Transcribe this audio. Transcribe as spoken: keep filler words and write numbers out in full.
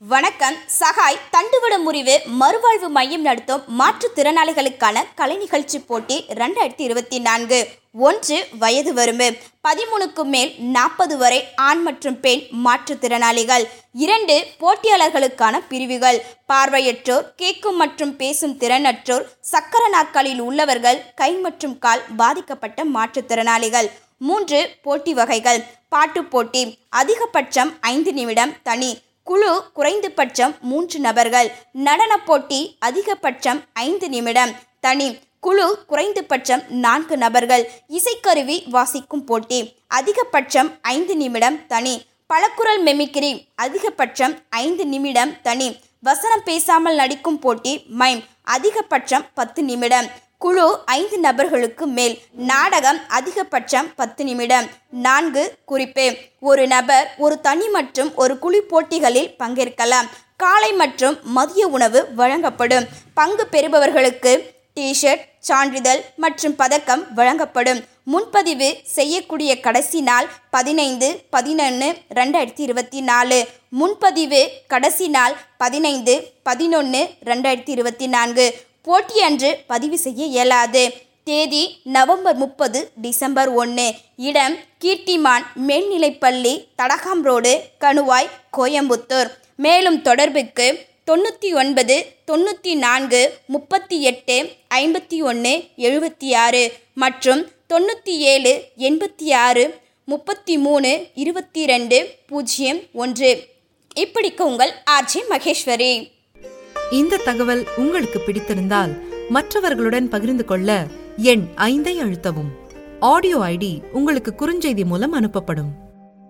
வணக்கம். சகாய் தண்டுவட முறிவு மறுவாழ்வு மையம் நடத்தும் மாற்றுத்திறனாளிகளுக்கான கலை நிகழ்ச்சி போட்டி இரண்டாயிரத்தி இருபத்தி நான்கு. ஒன்று வயது வரம்பு பதிமூணுக்கு மேல் நாற்பது வரை ஆண் மற்றும் பெண் மாற்றுத்திறனாளிகள். இரண்டு போட்டியாளர்களுக்கான பிரிவுகள்: பார்வையற்றோர், கேட்கும் மற்றும் பேசும் திறனற்றோர், சக்கர நாற்காலியில் உள்ளவர்கள், கை மற்றும் கால் பாதிக்கப்பட்ட மாற்றுத்திறனாளிகள். மூன்று போட்டி வகைகள்: பாட்டு போட்டி அதிகபட்சம் ஐந்து நிமிடம் தனி, குழு குறைந்தபட்சம் மூன்று நபர்கள். நடன போட்டி அதிகபட்சம் ஐந்து நிமிடம் தனி, குழு குறைந்தபட்சம் நான்கு நபர்கள். இசைக்கருவி வாசிக்கும் போட்டி அதிகபட்சம் ஐந்து நிமிடம் தனி, பலகுரல் மெமிக்ரி அதிகபட்சம் ஐந்து நிமிடம் தனி, வசனம் பேசாமல் நடிக்கும் போட்டி மைம் அதிகபட்சம் பத்து நிமிடம், குழு ஐந்து நபர்களுக்கு மேல். நாடகம் அதிகபட்சம் பத்து நிமிடம். நான்கு குறிப்பு: ஒரு நபர் ஒரு தனி மற்றும் ஒரு குழு போட்டிகளில் பங்கேற்கலாம். காலை மற்றும் மதிய உணவு வழங்கப்படும். பங்கு பெறுபவர்களுக்கு டிஷர்ட், சான்றிதழ் மற்றும் பதக்கம் வழங்கப்படும். முன்பதிவு செய்யக்கூடிய கடைசி நாள் பதினைந்து பதினொன்று ரெண்டாயிரத்தி இருபத்தி நாலு. முன்பதிவு கடைசி நாள் பதினைந்து பதினொன்று ரெண்டாயிரத்தி இருபத்தி நான்கு. போட்டியன்று பதிவு செய்ய இயலாது. தேதி நவம்பர் முப்பது டிசம்பர் ஒன்று. இடம் கீர்த்திமான் மேல்நிலைப்பள்ளி, தடகாம் ரோடு, கணுவாய், கோயம்புத்தூர். மேலும் தொடர்புக்கு தொண்ணூற்றி ஒன்பது தொண்ணூற்றி நான்கு முப்பத்தி எட்டு ஐம்பத்தி ஒன்று எழுபத்தி ஆறு மற்றும் தொண்ணூற்றி ஏழு எண்பத்தி ஆறு முப்பத்தி மூணு இருபத்தி ரெண்டு பூஜ்ஜியம் ஒன்று. இப்படிக்கு உங்கள் ஆர்ஜி மகேஸ்வரி. இந்த தகவல் உங்களுக்கு பிடித்திருந்தால் மற்றவர்களுடன் பகிர்ந்து கொள்ள எண் ஐந்தை அழுத்தவும். ஆடியோ ஐடி உங்களுக்கு குறுஞ்செய்தி மூலம் அனுப்பப்படும்.